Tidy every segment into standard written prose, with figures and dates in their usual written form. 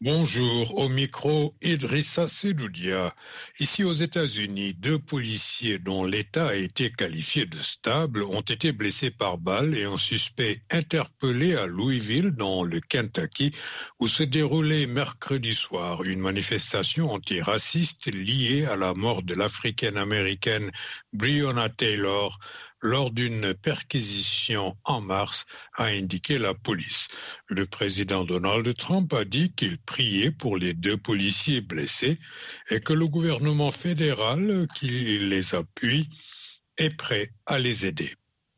Bonjour, au micro Idrissa Sedoudia. Ici aux États-Unis, 2 policiers dont l'état a été qualifié de stable ont été blessés par balle et un suspect interpellé à Louisville, dans le Kentucky, où se déroulait mercredi soir une manifestation antiraciste liée à la mort de l'Africaine-Américaine Breonna Taylor lors d'une perquisition en mars, a indiqué la police. Le président Donald Trump a dit qu'il priait pour les 2 policiers blessés et que le gouvernement fédéral qui les appuie est prêt à les aider.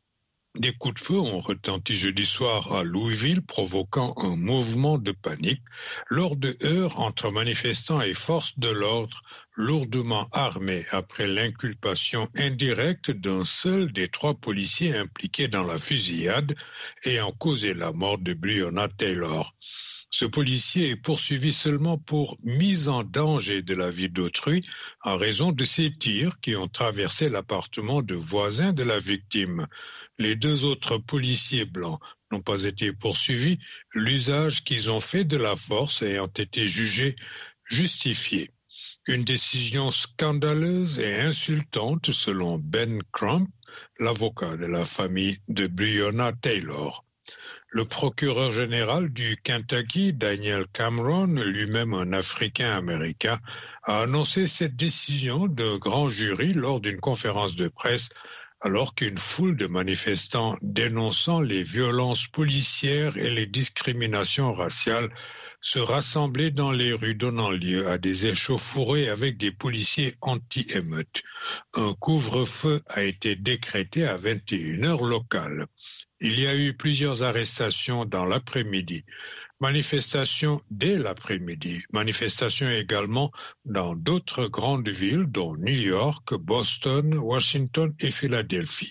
Des coups de feu ont retenti jeudi soir à Louisville, provoquant un mouvement de panique lors de heurts entre manifestants et forces de l'ordre lourdement armés après l'inculpation indirecte d'un seul des 3 policiers impliqués dans la fusillade ayant causé la mort de Breonna Taylor. Ce policier est poursuivi seulement pour mise en danger de la vie d'autrui en raison de ses tirs qui ont traversé l'appartement de voisins de la victime. Les 2 autres policiers blancs n'ont pas été poursuivis, l'usage qu'ils ont fait de la force ayant été jugé justifié. Une décision scandaleuse et insultante selon Ben Crump, l'avocat de la famille de Breonna Taylor. Le procureur général du Kentucky, Daniel Cameron, lui-même un Africain-Américain, a annoncé cette décision de grand jury lors d'une conférence de presse alors qu'une foule de manifestants dénonçant les violences policières et les discriminations raciales se rassemblaient dans les rues, donnant lieu à des échauffourées avec des policiers anti-émeutes. Un couvre-feu a été décrété à 21h locale. Il y a eu plusieurs arrestations dans l'après-midi. Manifestations dès l'après-midi. Manifestations également dans d'autres grandes villes, dont New York, Boston, Washington et Philadelphie.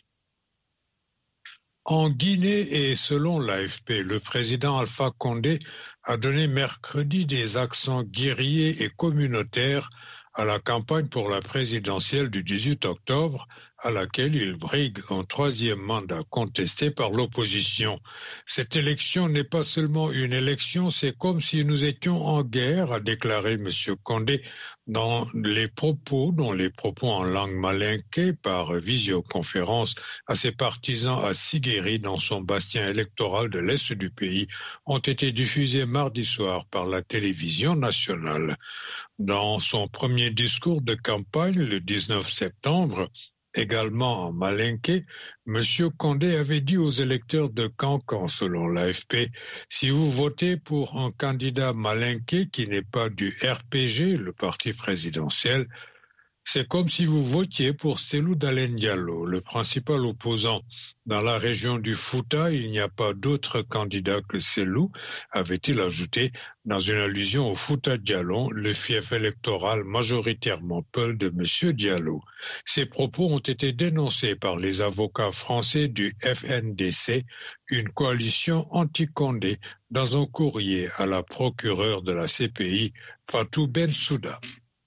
En Guinée et selon l'AFP, le président Alpha Condé a donné mercredi des accents guerriers et communautaires à la campagne pour la présidentielle du 18 octobre, à laquelle il brigue un 3e mandat contesté par l'opposition. Cette élection n'est pas seulement une élection, c'est comme si nous étions en guerre, a déclaré M. Condé dans les propos en langue malinké par visioconférence à ses partisans à Siguéry dans son bastion électoral de l'Est du pays ont été diffusés mardi soir par la télévision nationale. Dans son premier discours de campagne le 19 septembre, également en malinké, M. Condé avait dit aux électeurs de Cancan, selon l'AFP, si vous votez pour un candidat malinké qui n'est pas du RPG, le parti présidentiel, c'est comme si vous votiez pour Cellou Dalein Diallo, le principal opposant. Dans la région du Fouta, il n'y a pas d'autre candidat que Cellou, avait-il ajouté, dans une allusion au Fouta Djallon, le fief électoral majoritairement peul de M. Diallo. Ces propos ont été dénoncés par les avocats français du FNDC, une coalition anti-Condé, dans un courrier à la procureure de la CPI, Fatou Bensouda.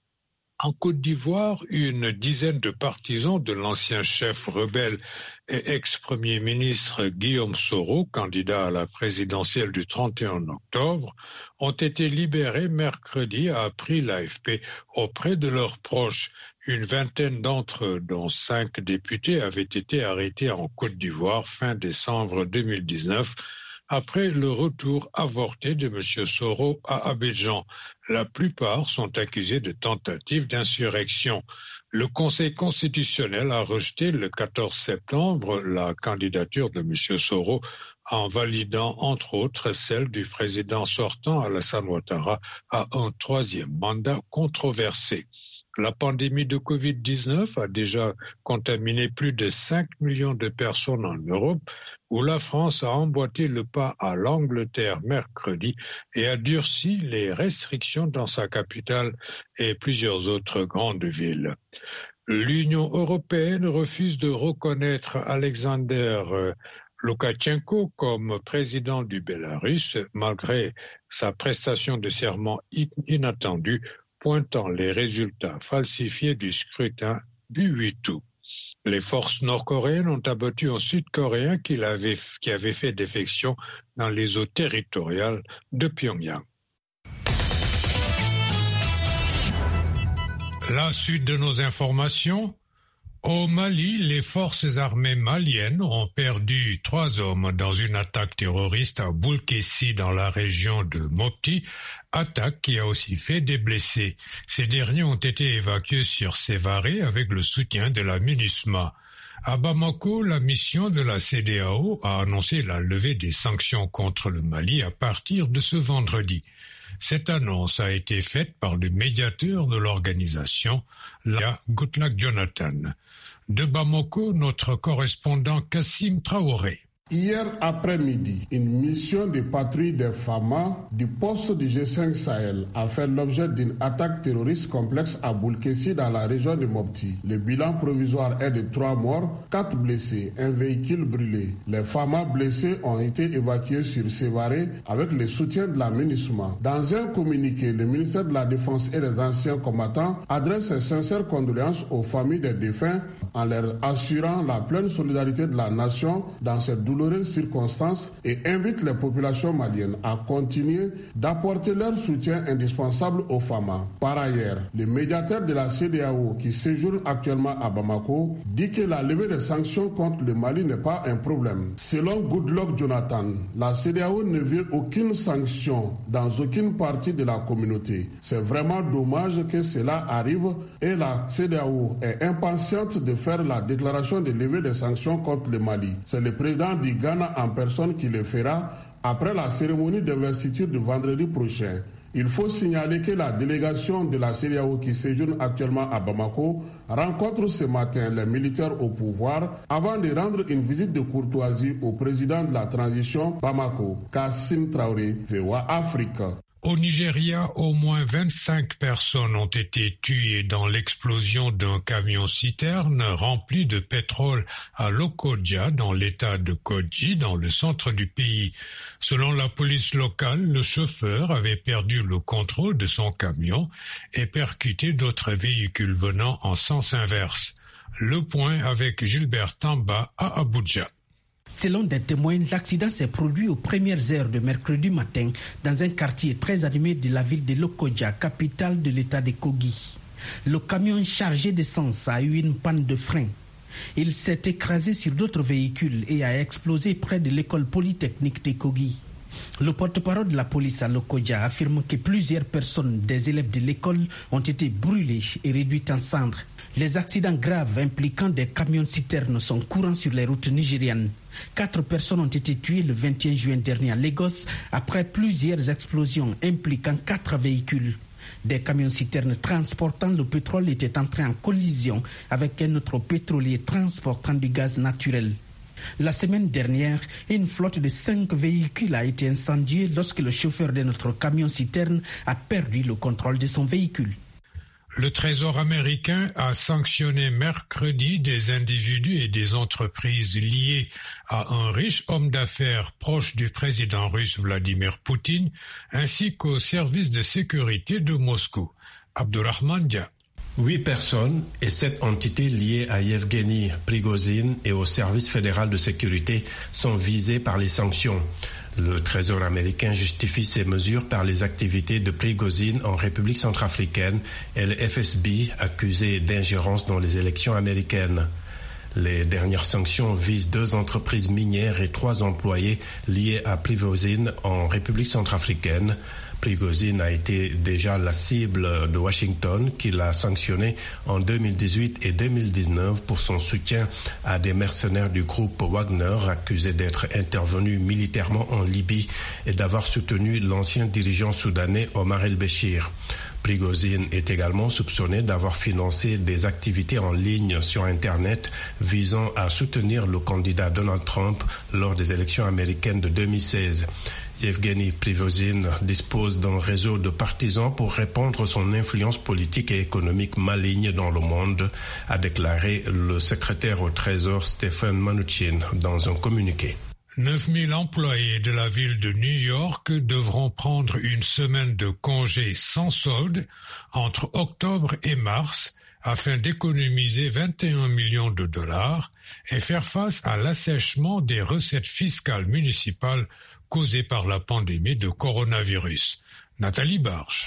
En Côte d'Ivoire, une dizaine de partisans de l'ancien chef rebelle et ex-premier ministre Guillaume Soro, candidat à la présidentielle du 31 octobre, ont été libérés mercredi, a appris l'AFP, auprès de leurs proches. Une vingtaine d'entre eux, dont 5 députés, avaient été arrêtés en Côte d'Ivoire fin décembre 2019, après le retour avorté de M. Soro à Abidjan. La plupart sont accusés de tentative d'insurrection. Le Conseil constitutionnel a rejeté le 14 septembre la candidature de M. Soro en validant entre autres celle du président sortant Alassane Ouattara à un 3e mandat controversé. La pandémie de Covid-19 a déjà contaminé plus de 5 millions de personnes en Europe, où la France a emboîté le pas à l'Angleterre mercredi et a durci les restrictions dans sa capitale et plusieurs autres grandes villes. L'Union européenne refuse de reconnaître Alexander Loukachenko comme président du Bélarus, malgré sa prestation de serment inattendue, pointant les résultats falsifiés du scrutin du 8 août. Les forces nord-coréennes ont abattu un Sud-Coréen qui avait fait défection dans les eaux territoriales de Pyongyang. La suite de nos informations. Au Mali, les forces armées maliennes ont perdu 3 hommes dans une attaque terroriste à Boulkessi dans la région de Mopti, attaque qui a aussi fait des blessés. Ces derniers ont été évacués sur Sévaré avec le soutien de la MINUSMA. À Bamako, la mission de la CEDEAO a annoncé la levée des sanctions contre le Mali à partir de ce vendredi. Cette annonce a été faite par le médiateur de l'organisation, Goodluck Jonathan. De Bamako, notre correspondant Kassim Traoré. Hier après-midi, une mission de patrouille des FAMA du poste du G5 Sahel a fait l'objet d'une attaque terroriste complexe à Boulkessi dans la région de Mopti. Le bilan provisoire est de 3 morts, 4 blessés, un véhicule brûlé. Les FAMA blessés ont été évacués sur Sévaré avec le soutien de la MINUSMA. Dans un communiqué, le ministère de la Défense et des anciens combattants adresse ses sincères condoléances aux familles des défunts en leur assurant la pleine solidarité de la nation dans cette douloureuse circonstances et invite les populations maliennes à continuer d'apporter leur soutien indispensable aux FAMA. Par ailleurs, le médiateur de la CEDEAO qui séjourne actuellement à Bamako dit que la levée des sanctions contre le Mali n'est pas un problème. Selon Goodluck Jonathan, la CEDEAO ne veut aucune sanction dans aucune partie de la communauté. C'est vraiment dommage que cela arrive et la CEDEAO est impatiente de faire la déclaration de levée des sanctions contre le Mali. C'est le président du Ghana en personne qui le fera après la cérémonie d'investiture de vendredi prochain. Il faut signaler que la délégation de la CEDEAO qui séjourne actuellement à Bamako rencontre ce matin les militaires au pouvoir avant de rendre une visite de courtoisie au président de la transition Bamako, Kassim Traoré, VOA Afrique. Au Nigeria, au moins 25 personnes ont été tuées dans l'explosion d'un camion-citerne rempli de pétrole à Lokoja, dans l'état de Kogi, dans le centre du pays. Selon la police locale, le chauffeur avait perdu le contrôle de son camion et percuté d'autres véhicules venant en sens inverse. Le point avec Gilbert Tamba à Abuja. Selon des témoins, l'accident s'est produit aux premières heures de mercredi matin dans un quartier très animé de la ville de Lokoja, capitale de l'état de Kogi. Le camion chargé d'essence a eu une panne de frein. Il s'est écrasé sur d'autres véhicules et a explosé près de l'école polytechnique de Kogi. Le porte-parole de la police à Lokoja affirme que plusieurs personnes des élèves de l'école ont été brûlées et réduites en cendres. Les accidents graves impliquant des camions-citernes sont courants sur les routes nigérianes. 4 personnes ont été tuées le 21 juin dernier à Lagos après plusieurs explosions impliquant 4 véhicules. Des camions-citernes transportant le pétrole étaient entrés en collision avec un autre pétrolier transportant du gaz naturel. La semaine dernière, une flotte de 5 véhicules a été incendiée lorsque le chauffeur de notre camion-citerne a perdu le contrôle de son véhicule. Le Trésor américain a sanctionné mercredi des individus et des entreprises liés à un riche homme d'affaires proche du président russe Vladimir Poutine, ainsi qu'au service de sécurité de Moscou. Abdurrahman Dia. 8 personnes et 7 entités liées à Yevgeny Prigozhin et au service fédéral de sécurité sont visées par les sanctions. Le Trésor américain justifie ces mesures par les activités de Prigozhin en République centrafricaine et le FSB accusé d'ingérence dans les élections américaines. Les dernières sanctions visent 2 entreprises minières et 3 employés liés à Prigozhin en République centrafricaine. Prigozhin a été déjà la cible de Washington qui l'a sanctionné en 2018 et 2019 pour son soutien à des mercenaires du groupe Wagner accusés d'être intervenus militairement en Libye et d'avoir soutenu l'ancien dirigeant soudanais Omar el-Béchir. Prigozhin est également soupçonné d'avoir financé des activités en ligne sur Internet visant à soutenir le candidat Donald Trump lors des élections américaines de 2016. Yevgeny Prigozhin dispose d'un réseau de partisans pour répandre son influence politique et économique maligne dans le monde, a déclaré le secrétaire au Trésor Stephen Mnuchin dans un communiqué. 9000 employés de la ville de New York devront prendre une semaine de congé sans solde entre octobre et mars afin d'économiser 21 millions de dollars et faire face à l'assèchement des recettes fiscales municipales causé par la pandémie de coronavirus. Nathalie Barge.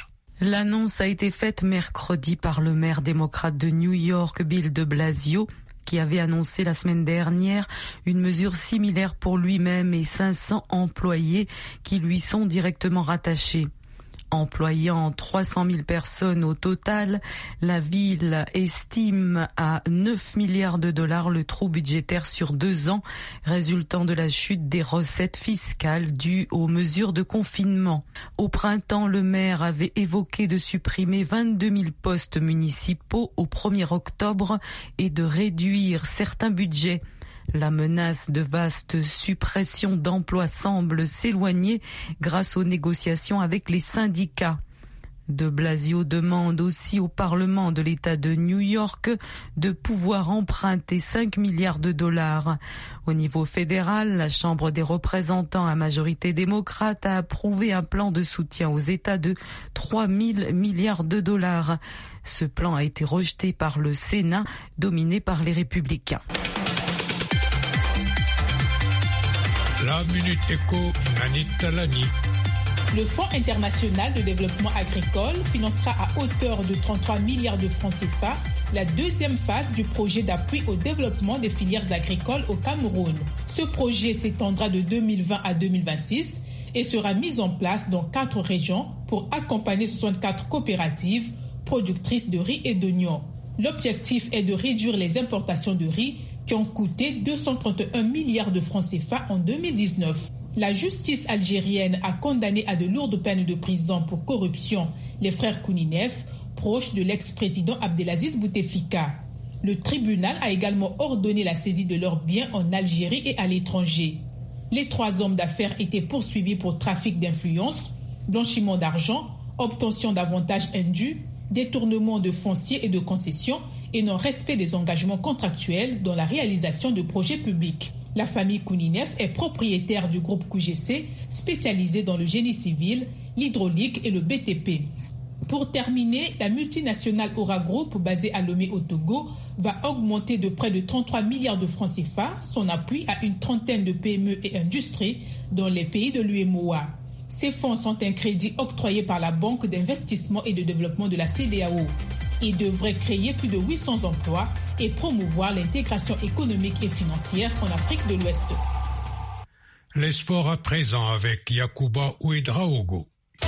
L'annonce a été faite mercredi par le maire démocrate de New York, Bill de Blasio, qui avait annoncé la semaine dernière une mesure similaire pour lui-même et 500 employés qui lui sont directement rattachés. Employant 300 000 personnes au total, la ville estime à 9 milliards de dollars le trou budgétaire sur 2 ans, résultant de la chute des recettes fiscales dues aux mesures de confinement. Au printemps, le maire avait évoqué de supprimer 22 000 postes municipaux au 1er octobre et de réduire certains budgets. La menace de vaste suppression d'emplois semble s'éloigner grâce aux négociations avec les syndicats. De Blasio demande aussi au Parlement de l'État de New York de pouvoir emprunter 5 milliards de dollars. Au niveau fédéral, la Chambre des représentants à majorité démocrate a approuvé un plan de soutien aux États de 3 000 milliards de dollars. Ce plan a été rejeté par le Sénat, dominé par les Républicains. La Minute Éco, Nanit Talani. Le Fonds international de développement agricole financera à hauteur de 33 milliards de francs CFA la deuxième phase du projet d'appui au développement des filières agricoles au Cameroun. Ce projet s'étendra de 2020 à 2026 et sera mis en place dans 4 régions pour accompagner 64 coopératives productrices de riz et d'oignons. L'objectif est de réduire les importations de riz qui ont coûté 231 milliards de francs CFA en 2019. La justice algérienne a condamné à de lourdes peines de prison pour corruption les frères Kouninef, proches de l'ex-président Abdelaziz Bouteflika. Le tribunal a également ordonné la saisie de leurs biens en Algérie et à l'étranger. Les 3 hommes d'affaires étaient poursuivis pour trafic d'influence, blanchiment d'argent, obtention d'avantages indus, détournement de fonciers et de concessions et non-respect des engagements contractuels dans la réalisation de projets publics. La famille Kouninef est propriétaire du groupe QGC, spécialisé dans le génie civil, l'hydraulique et le BTP. Pour terminer, la multinationale Aura Group, basée à Lomé au Togo, va augmenter de près de 33 milliards de francs CFA son appui à une trentaine de PME et industries dans les pays de l'UEMOA. Ces fonds sont un crédit octroyé par la Banque d'investissement et de développement de la CEDEAO. Ils devraient créer plus de 800 emplois et promouvoir l'intégration économique et financière en Afrique de l'Ouest. Les sports à présent avec Yacouba Ouedraogo.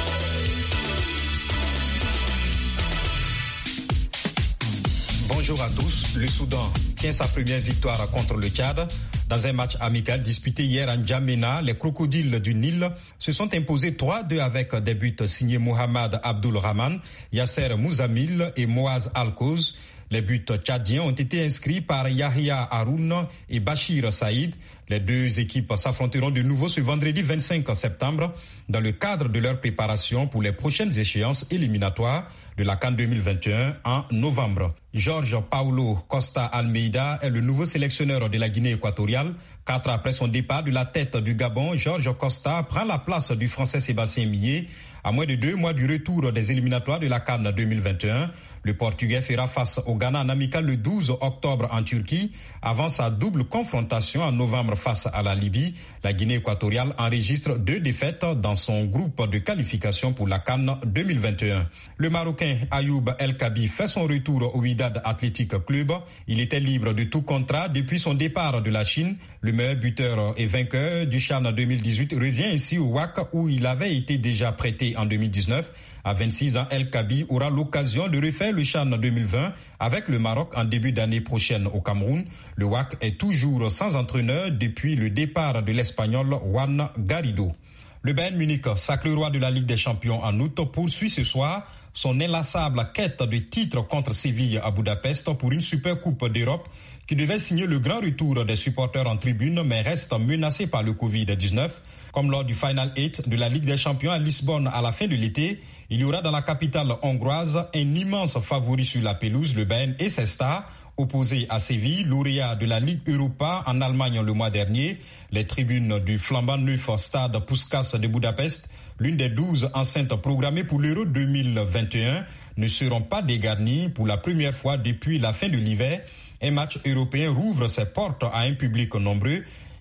Bonjour à tous. Le Soudan tient sa première victoire contre le Tchad. Dans un match amical disputé hier à N'Djamena, les crocodiles du Nil se sont imposés 3-2 avec des buts signés Mohamed Abdul Rahman, Yasser Mouzamil et Moaz Al-Koz. Les buts tchadiens ont été inscrits par Yahya Haroun et Bachir Saïd. Les 2 équipes s'affronteront de nouveau ce vendredi 25 septembre dans le cadre de leur préparation pour les prochaines échéances éliminatoires de la CAN 2021 en novembre. Jorge Paulo Costa Almeida est le nouveau sélectionneur de la Guinée équatoriale. 4 après son départ de la tête du Gabon, Jorge Costa prend la place du Français Sébastien Millet. À moins de 2 mois du retour des éliminatoires de la CAN 2021, le Portugais fera face au Ghana en amical le 12 octobre en Turquie. Avant sa double confrontation en novembre face à la Libye, la Guinée équatoriale enregistre 2 défaites dans son groupe de qualification pour la CAN 2021. Le Marocain Ayoub El Kabi fait son retour au Wydad Athletic Club. Il était libre de tout contrat depuis son départ de la Chine. Le meilleur buteur et vainqueur du CHAN 2018 revient ici au WAC où il avait été déjà prêté en 2019. À 26 ans, El Kabi aura l'occasion de refaire le CHAN 2020 avec le Maroc en début d'année prochaine au Cameroun. Le WAC est toujours sans entraîneur depuis le départ de l'Espagnol Juan Garrido. Le Bayern Munich, sacré roi de la Ligue des Champions en août, poursuit ce soir son inlassable quête de titre contre Séville à Budapest pour une super coupe d'Europe qui devait signer le grand retour des supporters en tribune mais reste menacé par le Covid-19. Comme lors du Final 8 de la Ligue des Champions à Lisbonne à la fin de l'été, il y aura dans la capitale hongroise un immense favori sur la pelouse, le Bayern et ses stars, opposés à Séville, lauréat de la Ligue Europa en Allemagne le mois dernier. Les tribunes du flambant neuf stade Puskás de Budapest, l'une des 12 enceintes programmées pour l'Euro 2021, ne seront pas dégarnies pour la première fois depuis la fin de l'hiver. Un match européen rouvre ses portes à un public nombreux.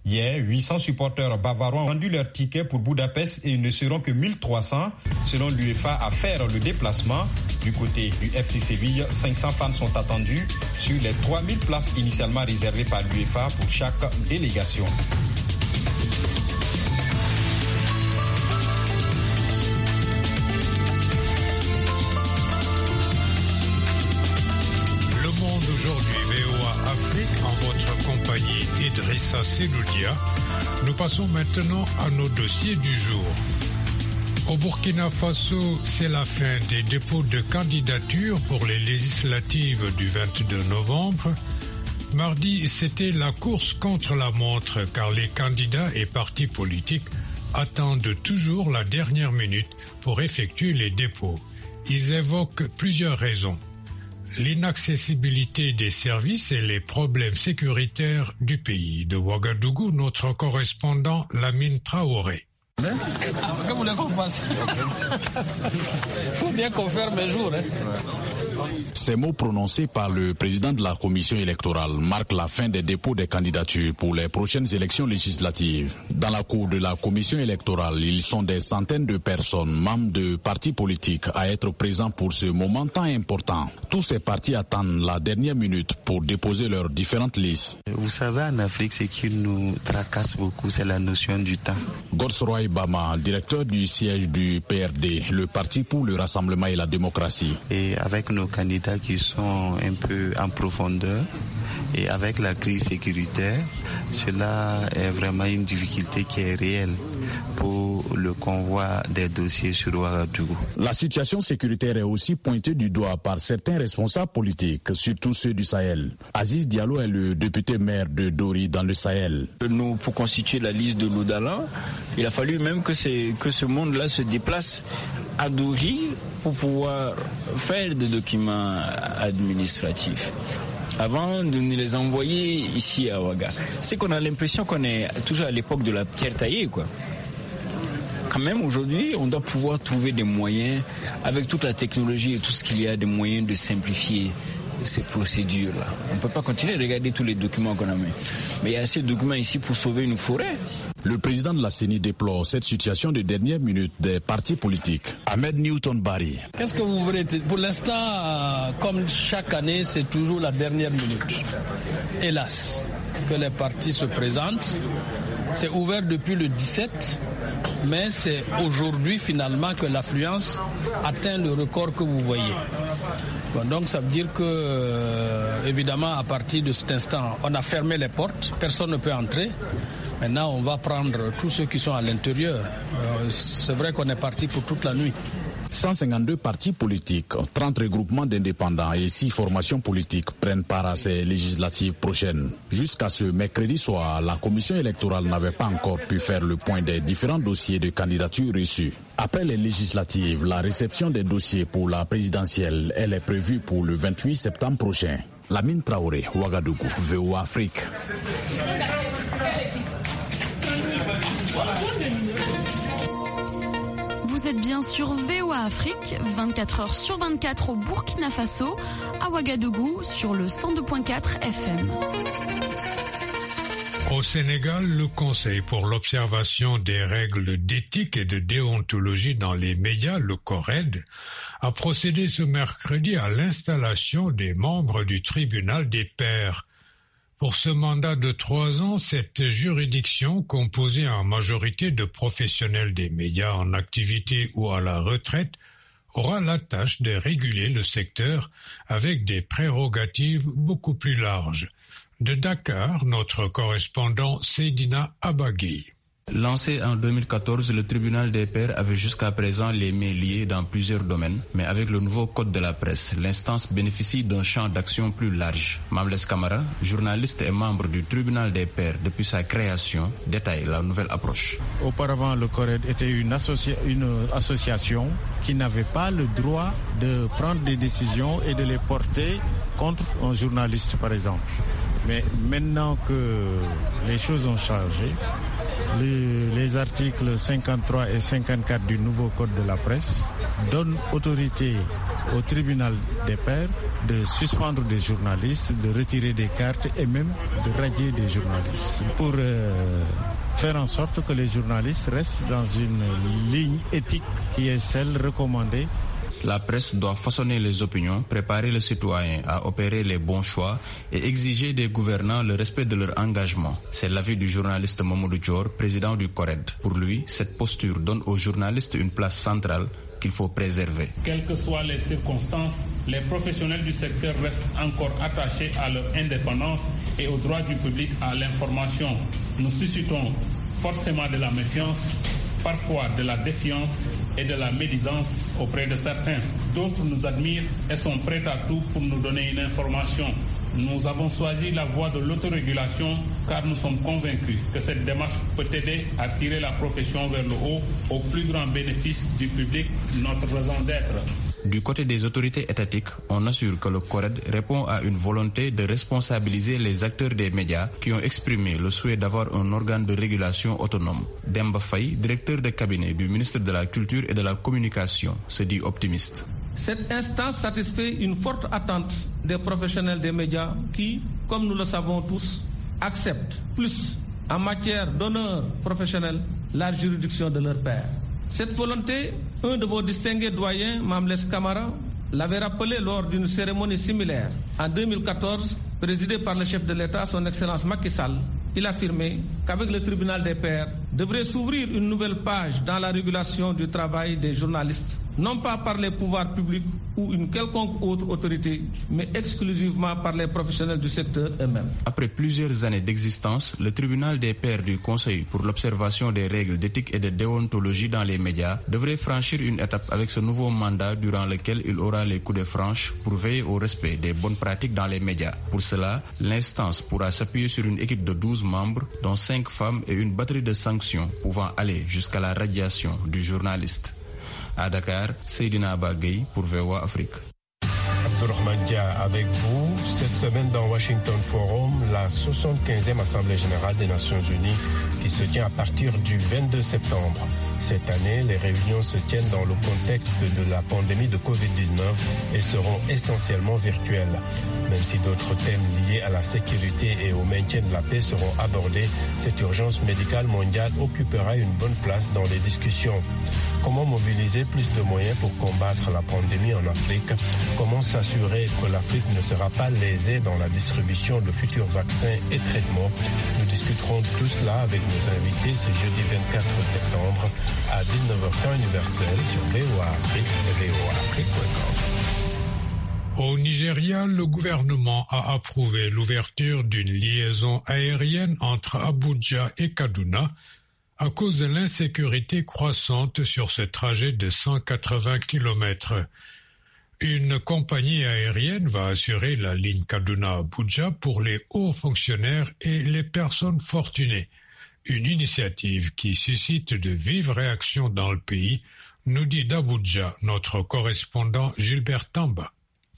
Hier, 800 supporters bavarois ont vendu leur ticket pour Budapest et ils ne seront que 1300 selon l'UEFA à faire le déplacement. Du côté du FC Séville, 500 fans sont attendus sur les 3000 places initialement réservées par l'UEFA pour chaque délégation. En votre compagnie, Idrissa Seloudia. Nous passons maintenant à nos dossiers du jour. Au Burkina Faso, c'est la fin des dépôts de candidatures pour les législatives du 22 novembre. Mardi, c'était la course contre la montre car les candidats et partis politiques attendent toujours la dernière minute pour effectuer les dépôts. Ils évoquent plusieurs raisons. L'inaccessibilité des services et les problèmes sécuritaires du pays. De Ouagadougou, notre correspondant Lamine Traoré. Que voulez qu'on fasse? Faut bien qu'on ferme mes jours. Ces mots prononcés par le président de la commission électorale marquent la fin des dépôts des candidatures pour les prochaines élections législatives. Dans la cour de la commission électorale, ils sont des centaines de personnes, membres de partis politiques, à être présents pour ce moment tant important. Tous ces partis attendent la dernière minute pour déposer leurs différentes listes. Vous savez, en Afrique, ce qui nous tracasse beaucoup, c'est la notion du temps. Gorsroy Bama, directeur du siège du PRD, le Parti pour le Rassemblement et la Démocratie. Et avec nos candidats qui sont un peu en profondeur et avec la crise sécuritaire, cela est vraiment une difficulté qui est réelle pour le convoi des dossiers sur Ouagadougou. La situation sécuritaire est aussi pointée du doigt par certains responsables politiques, surtout ceux du Sahel. Aziz Diallo est le député maire de Dori dans le Sahel. Nous, pour constituer la liste de l'Oudala, il a fallu même que ce monde-là se déplace à Dori pour pouvoir faire des documents administratifs avant de nous les envoyer ici à Ouaga. C'est qu'on a l'impression qu'on est toujours à l'époque de la pierre taillée, quoi. Quand même, aujourd'hui, on doit pouvoir trouver des moyens, avec toute la technologie et tout ce qu'il y a, des moyens de simplifier ces procédures-là. On ne peut pas continuer à regarder tous les documents qu'on a mis. Mais il y a assez de documents ici pour sauver une forêt. Le président de la CENI déplore cette situation de dernière minute des partis politiques. Ahmed Newton Barry. Qu'est-ce que vous voulez dire? Pour l'instant, comme chaque année, c'est toujours la dernière minute. Hélas, que les partis se présentent. C'est ouvert depuis le 17, mais c'est aujourd'hui finalement que l'affluence atteint le record que vous voyez. Bon, donc ça veut dire que, évidemment, à partir de cet instant, on a fermé les portes, personne ne peut entrer. Maintenant, on va prendre tous ceux qui sont à l'intérieur. C'est vrai qu'on est parti pour toute la nuit. 152 partis politiques, 30 regroupements d'indépendants et 6 formations politiques prennent part à ces législatives prochaines. Jusqu'à ce mercredi soir, la commission électorale n'avait pas encore pu faire le point des différents dossiers de candidature reçus. Après les législatives, la réception des dossiers pour la présidentielle, elle est prévue pour le 28 septembre prochain. Lamine Traoré, Ouagadougou, VOA Afrique. Vous êtes bien sur VOA Afrique, 24 heures sur 24 au Burkina Faso, à Ouagadougou sur le 102.4 FM. Au Sénégal, le Conseil pour l'observation des règles d'éthique et de déontologie dans les médias, le CORED, a procédé ce mercredi à l'installation des membres du tribunal des pairs. Pour ce mandat de 3 ans, cette juridiction, composée en majorité de professionnels des médias en activité ou à la retraite, aura la tâche de réguler le secteur avec des prérogatives beaucoup plus larges. De Dakar, notre correspondant Seydina Abagui. Lancé en 2014, le tribunal des pairs avait jusqu'à présent les mains liées dans plusieurs domaines, mais avec le nouveau code de la presse, l'instance bénéficie d'un champ d'action plus large. Mamles Camara, journaliste et membre du tribunal des pairs depuis sa création, détaille la nouvelle approche. Auparavant, le CORED était une association qui n'avait pas le droit de prendre des décisions et de les porter contre un journaliste, par exemple. Mais maintenant que les choses ont changé, Les articles 53 et 54 du nouveau code de la presse donnent autorité au tribunal des pairs de suspendre des journalistes, de retirer des cartes et même de radier des journalistes pour faire en sorte que les journalistes restent dans une ligne éthique qui est celle recommandée. La presse doit façonner les opinions, préparer le citoyen à opérer les bons choix et exiger des gouvernants le respect de leur engagement. C'est l'avis du journaliste Mamadou Dior, président du CORED. Pour lui, cette posture donne aux journalistes une place centrale qu'il faut préserver. Quelles que soient les circonstances, les professionnels du secteur restent encore attachés à leur indépendance et au droit du public à l'information. Nous suscitons forcément de la méfiance, parfois de la défiance et de la médisance auprès de certains. D'autres nous admirent et sont prêts à tout pour nous donner une information. Nous avons choisi la voie de l'autorégulation car nous sommes convaincus que cette démarche peut aider à tirer la profession vers le haut au plus grand bénéfice du public, notre raison d'être. Du côté des autorités étatiques, on assure que le CORED répond à une volonté de responsabiliser les acteurs des médias qui ont exprimé le souhait d'avoir un organe de régulation autonome. Demba Faye, directeur de cabinet du ministre de la Culture et de la Communication, se dit optimiste. Cette instance satisfait une forte attente des professionnels des médias qui, comme nous le savons tous, acceptent plus en matière d'honneur professionnel la juridiction de leur père. Cette volonté, un de vos distingués doyens, Mamles Camara, l'avait rappelé lors d'une cérémonie similaire. En 2014, présidée par le chef de l'État, son Excellence Macky Sall, il affirmait qu'avec le tribunal des pairs devrait s'ouvrir une nouvelle page dans la régulation du travail des journalistes, non pas par les pouvoirs publics ou une quelconque autre autorité, mais exclusivement par les professionnels du secteur eux-mêmes. Après plusieurs années d'existence, le tribunal des pairs du Conseil pour l'observation des règles d'éthique et de déontologie dans les médias devrait franchir une étape avec ce nouveau mandat durant lequel il aura les coups de franche pour veiller au respect des bonnes pratiques dans les médias. Pour cela, l'instance pourra s'appuyer sur une équipe de 12 membres, dont 5 femmes et une batterie de sanctions pouvant aller jusqu'à la radiation du journaliste. À Dakar, Seydina Bagay pour VOA Afrique. Abdourahmane Dia avec vous. Cette semaine dans Washington Forum, la 75e Assemblée générale des Nations Unies qui se tient à partir du 22 septembre. Cette année, les réunions se tiennent dans le contexte de la pandémie de Covid-19 et seront essentiellement virtuelles. Même si d'autres thèmes liés à la sécurité et au maintien de la paix seront abordés, cette urgence médicale mondiale occupera une bonne place dans les discussions. Comment mobiliser plus de moyens pour combattre la pandémie en Afrique? Comment s'assurer que l'Afrique ne sera pas lésée dans la distribution de futurs vaccins et traitements? Nous discuterons de tout cela avec nos invités ce jeudi 24 septembre à 19h temps universel sur VOA Afrique et voaafrique.com. Au Nigeria, le gouvernement a approuvé l'ouverture d'une liaison aérienne entre Abuja et Kaduna à cause de l'insécurité croissante sur ce trajet de 180 km. Une compagnie aérienne va assurer la ligne Kaduna-Abuja pour les hauts fonctionnaires et les personnes fortunées. Une initiative qui suscite de vives réactions dans le pays, nous dit d'Abuja notre correspondant Gilbert Tamba.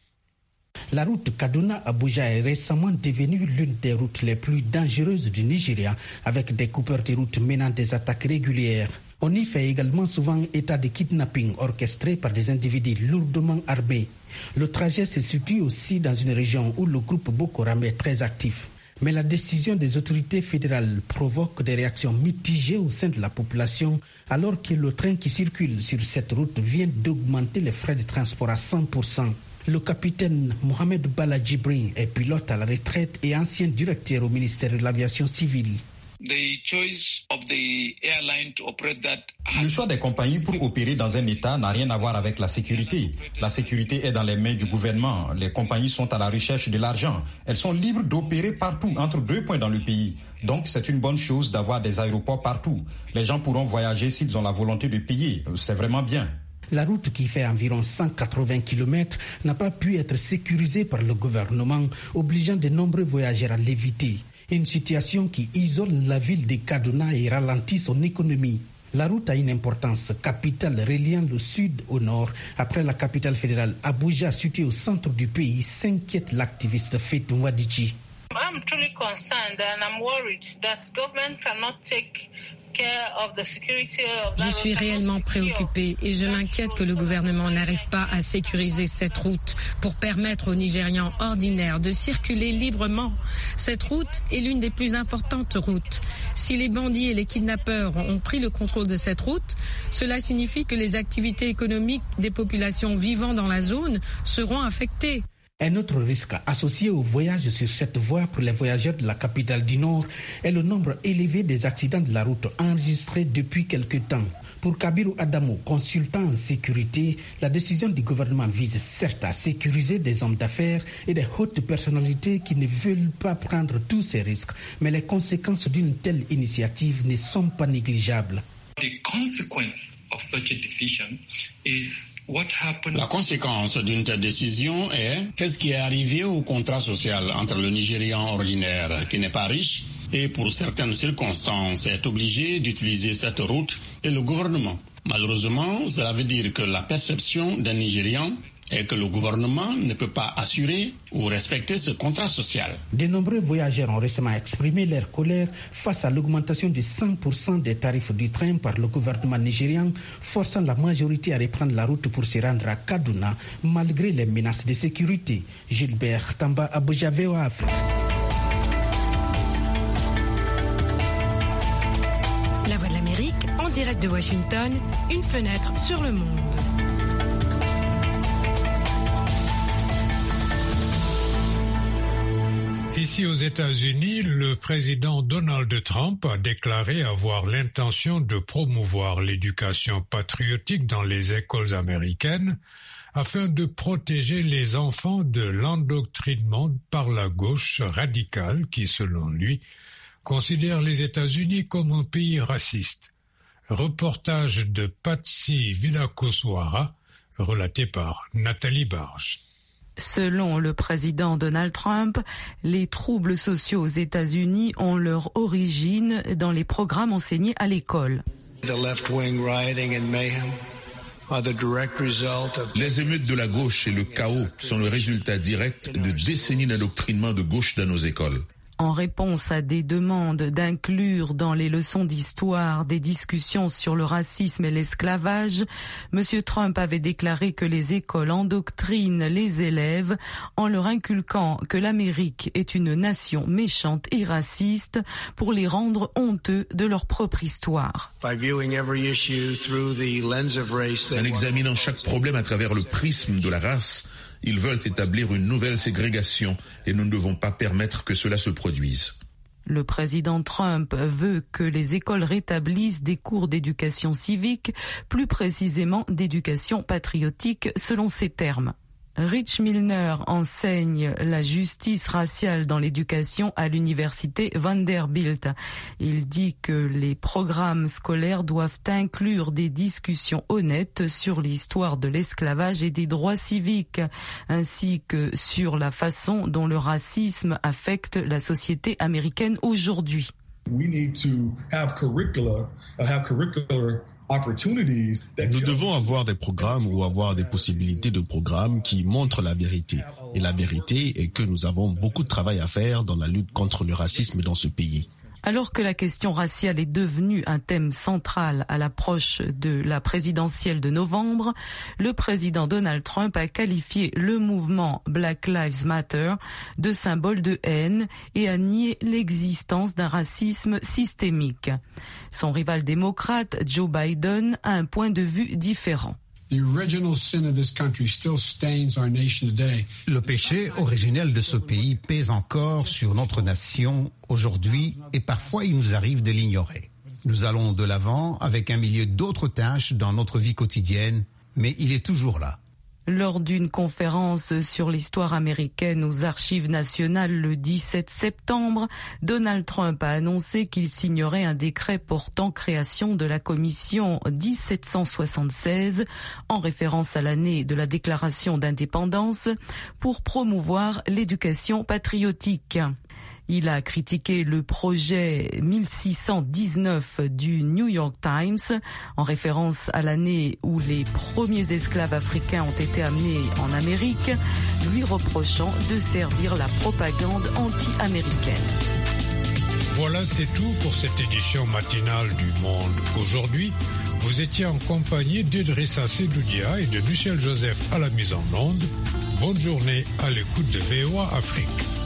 La route Kaduna-Abuja est récemment devenue l'une des routes les plus dangereuses du Nigeria, avec des coupeurs de route menant des attaques régulières. On y fait également souvent état de kidnapping orchestré par des individus lourdement armés. Le trajet se situe aussi dans une région où le groupe Boko Haram est très actif. Mais la décision des autorités fédérales provoque des réactions mitigées au sein de la population, alors que le train qui circule sur cette route vient d'augmenter les frais de transport à 100%. Le capitaine Mohamed Bala Djibrin est pilote à la retraite et ancien directeur au ministère de l'Aviation civile. Le choix des compagnies pour opérer dans un État n'a rien à voir avec la sécurité. La sécurité est dans les mains du gouvernement. Les compagnies sont à la recherche de l'argent. Elles sont libres d'opérer partout, entre 2 points dans le pays. Donc c'est une bonne chose d'avoir des aéroports partout. Les gens pourront voyager s'ils ont la volonté de payer. C'est vraiment bien. La route qui fait environ 180 km n'a pas pu être sécurisée par le gouvernement, obligeant de nombreux voyageurs à l'éviter. Une situation qui isole la ville de Kaduna et ralentit son économie. La route a une importance capitale reliant le sud au nord. Après la capitale fédérale, Abuja, située au centre du pays, s'inquiète l'activiste Faith Nwadichi. I'm truly concerned and I'm worried that government cannot take Je suis réellement préoccupée et je m'inquiète que le gouvernement n'arrive pas à sécuriser cette route pour permettre aux Nigérians ordinaires de circuler librement. Cette route est l'une des plus importantes routes. Si les bandits et les kidnappeurs ont pris le contrôle de cette route, cela signifie que les activités économiques des populations vivant dans la zone seront affectées. Un autre risque associé au voyage sur cette voie pour les voyageurs de la capitale du Nord est le nombre élevé des accidents de la route enregistrés depuis quelque temps. Pour Kabiru Adamo, consultant en sécurité, la décision du gouvernement vise certes à sécuriser des hommes d'affaires et des hautes personnalités qui ne veulent pas prendre tous ces risques, mais les conséquences d'une telle initiative ne sont pas négligeables. La conséquence d'une telle décision est qu'est-ce qui est arrivé au contrat social entre le Nigérian ordinaire qui n'est pas riche et pour certaines circonstances est obligé d'utiliser cette route et le gouvernement. Malheureusement, cela veut dire que la perception d'un Nigérian est que le gouvernement ne peut pas assurer ou respecter ce contrat social. De nombreux voyageurs ont récemment exprimé leur colère face à l'augmentation de 100% des tarifs du train par le gouvernement nigérian, forçant la majorité à reprendre la route pour se rendre à Kaduna, malgré les menaces de sécurité. Gilbert Tamba, Abuja, VOA Afrique. La Voix de l'Amérique, en direct de Washington, une fenêtre sur le monde. Ici aux États-Unis, le président Donald Trump a déclaré avoir l'intention de promouvoir l'éducation patriotique dans les écoles américaines afin de protéger les enfants de l'endoctrinement par la gauche radicale qui, selon lui, considère les États-Unis comme un pays raciste. Reportage de Patsy Villakuswara, relaté par Nathalie Barge. Selon le président Donald Trump, les troubles sociaux aux États-Unis ont leur origine dans les programmes enseignés à l'école. Les émeutes de la gauche et le chaos sont le résultat direct de décennies d'endoctrinement de gauche dans nos écoles. En réponse à des demandes d'inclure dans les leçons d'histoire des discussions sur le racisme et l'esclavage, M. Trump avait déclaré que les écoles endoctrinent les élèves en leur inculquant que l'Amérique est une nation méchante et raciste pour les rendre honteux de leur propre histoire. En examinant chaque problème à travers le prisme de la race, ils veulent établir une nouvelle ségrégation et nous ne devons pas permettre que cela se produise. Le président Trump veut que les écoles rétablissent des cours d'éducation civique, plus précisément d'éducation patriotique selon ses termes. Rich Milner enseigne la justice raciale dans l'éducation à l'université Vanderbilt. Il dit que les programmes scolaires doivent inclure des discussions honnêtes sur l'histoire de l'esclavage et des droits civiques, ainsi que sur la façon dont le racisme affecte la société américaine aujourd'hui. Nous devons avoir des programmes ou avoir des possibilités de programmes qui montrent la vérité. Et la vérité est que nous avons beaucoup de travail à faire dans la lutte contre le racisme dans ce pays. Alors que la question raciale est devenue un thème central à l'approche de la présidentielle de novembre, le président Donald Trump a qualifié le mouvement Black Lives Matter de symbole de haine et a nié l'existence d'un racisme systémique. Son rival démocrate, Joe Biden, a un point de vue différent. Le péché originel de ce pays pèse encore sur notre nation aujourd'hui et parfois il nous arrive de l'ignorer. Nous allons de l'avant avec un milieu d'autres tâches dans notre vie quotidienne, mais il est toujours là. Lors d'une conférence sur l'histoire américaine aux Archives nationales le 17 septembre, Donald Trump a annoncé qu'il signerait un décret portant création de la commission 1776, en référence à l'année de la déclaration d'indépendance, pour promouvoir l'éducation patriotique. Il a critiqué le projet 1619 du New York Times, en référence à l'année où les premiers esclaves africains ont été amenés en Amérique, lui reprochant de servir la propagande anti-américaine. Voilà, c'est tout pour cette édition matinale du Monde aujourd'hui. Vous étiez en compagnie d'Idrissa Sedoudia et de Michel Joseph à la mise en onde. Bonne journée à l'écoute de VOA Afrique.